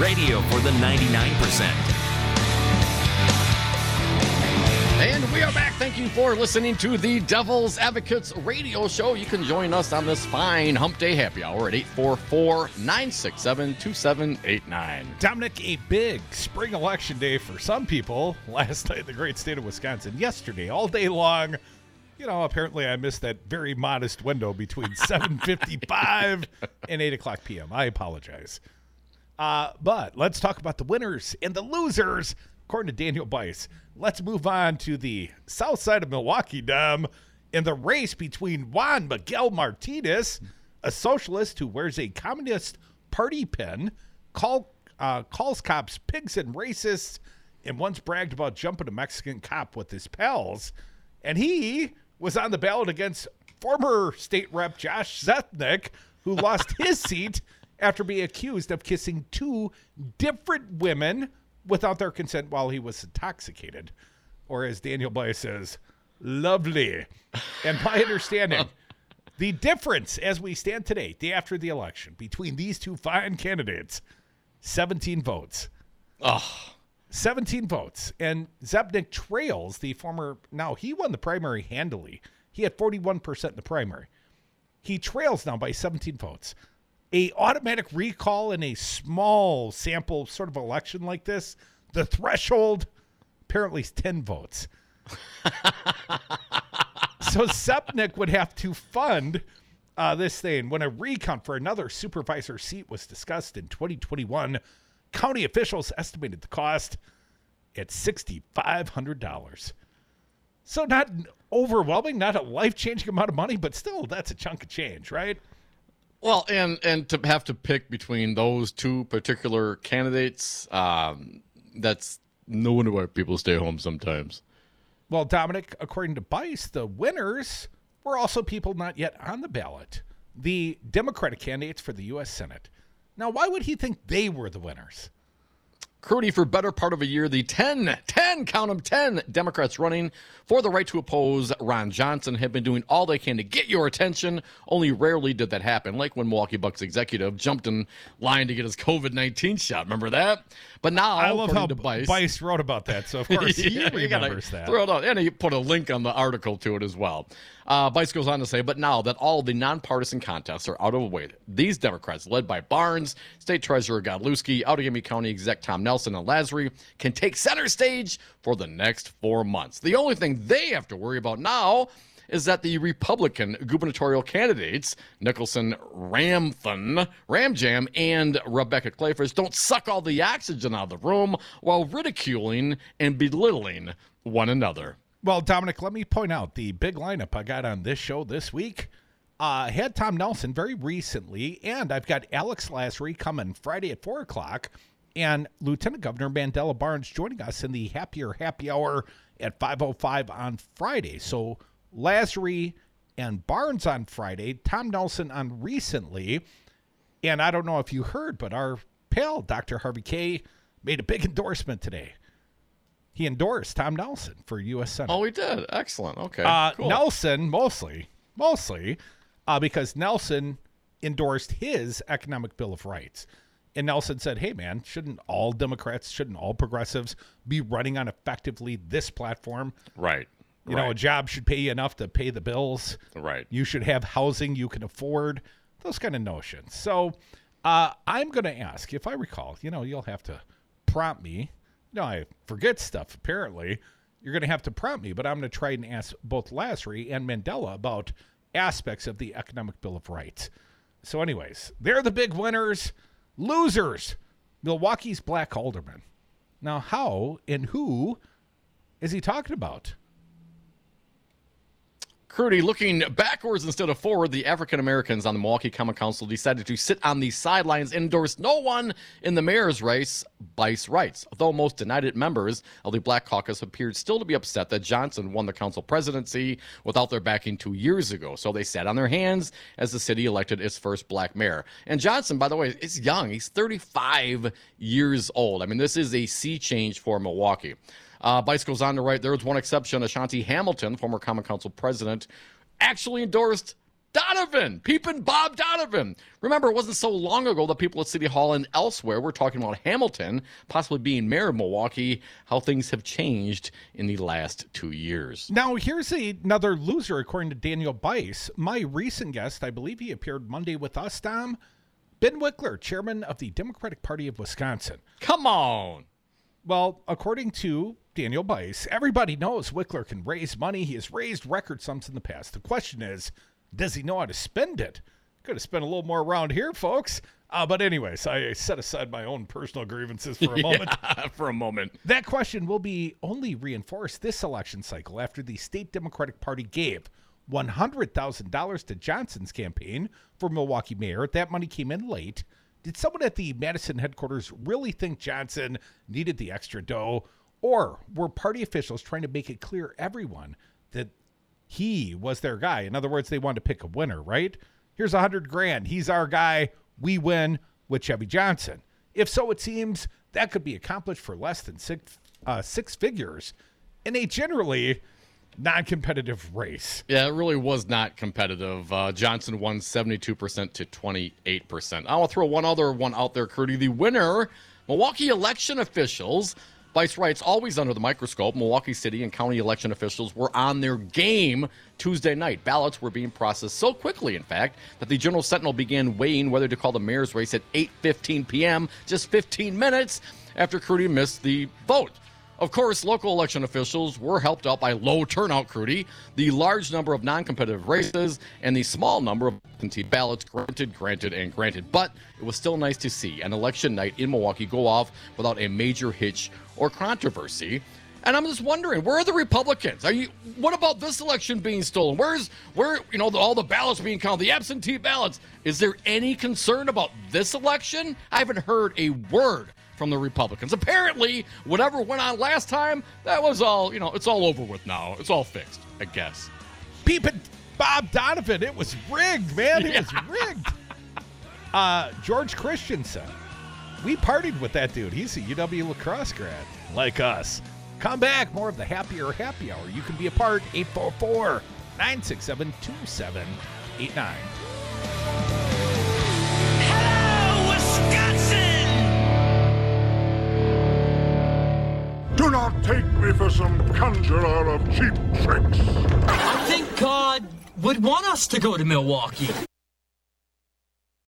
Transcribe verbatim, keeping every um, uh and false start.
Radio for the ninety-nine percent. And we are back. Thank you for listening to the Devil's Advocates radio show. You can join us on this fine hump day happy hour at eight four four, nine six seven, two seven eight nine. Dominic, a big spring election day for some people last night in the great state of Wisconsin. Yesterday, all day long. You know, apparently I missed that very modest window between seven fifty-five and eight o'clock p.m. I apologize. Uh, but let's talk about the winners and the losers, according to Daniel Bice. Let's move on to the south side of Milwaukee, Dom, in the race between Juan Miguel Martinez, a socialist who wears a Communist Party pin, call, uh, calls cops pigs and racists, and once bragged about jumping a Mexican cop with his pals. And he was on the ballot against former state rep Josh Zethnick, who lost his seat after being accused of kissing two different women without their consent while he was intoxicated. Or as Daniel Bice says, lovely. And my understanding, the difference as we stand today, day after the election, between these two fine candidates, seventeen votes. Oh, seventeen votes. And Zethnick trails the former, now he won the primary handily. He had forty-one percent in the primary. He trails now by seventeen votes. A automatic recall in a small sample sort of election like this, the threshold apparently is ten votes. So Zethnick would have to fund uh, this thing. When a recount for another supervisor seat was discussed in twenty twenty-one, county officials estimated the cost at six thousand five hundred dollars. So not overwhelming, not a life-changing amount of money, but still, that's a chunk of change, right? Well, and, and to have to pick between those two particular candidates, um, that's no wonder why people stay home sometimes. Well, Dominic, according to Bice, the winners were also people not yet on the ballot, the Democratic candidates for the U S Senate. Now, why would he think they were the winners? Crudy, for better part of a year, the ten, ten, count them, ten Democrats running for the right to oppose Ron Johnson have been doing all they can to get your attention. Only rarely did that happen, like when Milwaukee Bucks executive jumped in line to get his covid nineteen shot. Remember that? But now, I love how to Bice, Bice wrote about that, so of course yeah, he remembers that. Throw it out. And he put a link on the article to it as well. Uh, Bice goes on to say, but now that all the nonpartisan contests are out of the way, these Democrats, led by Barnes, State Treasurer Godlewski, Outagamie County Exec Tom Nelson, and Lasry, can take center stage for the next four months. The only thing they have to worry about now is that the Republican gubernatorial candidates, Nicholson, Ramthun, Ramjam, and Rebecca Clayfors, don't suck all the oxygen out of the room while ridiculing and belittling one another. Well, Dominic, let me point out the big lineup I got on this show this week. I uh, had Tom Nelson very recently, and I've got Alex Lasry coming Friday at four o'clock, and Lieutenant Governor Mandela Barnes joining us in the Happier Happy Hour at five oh five on Friday. So Lasry and Barnes on Friday, Tom Nelson on recently, and I don't know if you heard, but our pal, Doctor Harvey Kaye, made a big endorsement today. He endorsed Tom Nelson for U S Senate. Oh, he did? Excellent. Okay, uh, cool. Nelson, mostly, mostly, uh, because Nelson endorsed his economic Bill of Rights. And Nelson said, hey, man, shouldn't all Democrats, shouldn't all progressives be running on effectively this platform? Right. You right. know, a job should pay you enough to pay the bills. Right. You should have housing you can afford, those kind of notions. So uh, I'm going to ask, if I recall, you know, you'll have to prompt me. You know, I forget stuff, apparently. You're going to have to prompt me, but I'm going to try and ask both Lasry and Mandela about aspects of the Economic Bill of Rights. So anyways, they're the big winners. Losers, Milwaukee's black alderman. Now, how and who is he talking about? Crudy, looking backwards instead of forward, the African Americans on the Milwaukee Common Council decided to sit on the sidelines and endorse no one in the mayor's race, Bice writes. Though most denied it, members of the Black Caucus appeared still to be upset that Johnson won the council presidency without their backing two years ago. So they sat on their hands as the city elected its first black mayor. And Johnson, by the way, is young. He's thirty-five years old. I mean, this is a sea change for Milwaukee. Uh, Bice goes on to write, there was one exception. Ashanti Hamilton, former Common Council president, actually endorsed Donovan, peeping Bob Donovan. Remember, it wasn't so long ago that people at City Hall and elsewhere were talking about Hamilton possibly being mayor of Milwaukee, how things have changed in the last two years. Now, here's a, another loser, according to Daniel Bice. My recent guest, I believe he appeared Monday with us, Dom. Ben Wickler, chairman of the Democratic Party of Wisconsin. Come on. Well, according to Daniel Bice, everybody knows Wickler can raise money. He has raised record sums in the past. The question is, does he know how to spend it? Could have spent a little more around here, folks. Uh, but anyways, I set aside my own personal grievances for a moment. Yeah, for a moment. That question will be only reinforced this election cycle after the state Democratic Party gave one hundred thousand dollars to Johnson's campaign for Milwaukee mayor. That money came in late. Did someone at the Madison headquarters really think Johnson needed the extra dough? Or were party officials trying to make it clear to everyone that he was their guy? In other words, they wanted to pick a winner, right? Here's a hundred grand. He's our guy. We win with Chevy Johnson. If so, it seems that could be accomplished for less than six, uh, six figures in a generally non-competitive race. Yeah, it really was not competitive. Uh, Johnson won seventy-two percent to twenty-eight percent. I will throw one other one out there, Crudy. The winner, Milwaukee election officials. Vice writes, always under the microscope, Milwaukee City and county election officials were on their game Tuesday night. Ballots were being processed so quickly, in fact, that the Journal Sentinel began weighing whether to call the mayor's race at eight fifteen p.m., just fifteen minutes after Crudy missed the vote. Of course, local election officials were helped out by low turnout, Crudy, the large number of non-competitive races, and the small number of absentee ballots granted, granted, and granted. But it was still nice to see an election night in Milwaukee go off without a major hitch or controversy. And I'm just wondering, where are the Republicans? Are you? What about this election being stolen? Where's where? You know, the, all the ballots being counted, the absentee ballots. Is there any concern about this election? I haven't heard a word from the Republicans. Apparently, whatever went on last time, that was all, you know, it's all over with now. It's all fixed, I guess. Peeping Bob Donovan, it was rigged, man. It Yeah. was rigged. Uh, George Christensen. We partied with that dude. He's a U W lacrosse grad, like us. Come back, more of the Happier Happy Hour. You can be a part, eight four four, nine six seven, two seven eight nine. Hello, Wisconsin! Do not take me for some conjurer of cheap tricks. I think God would want us to go to Milwaukee.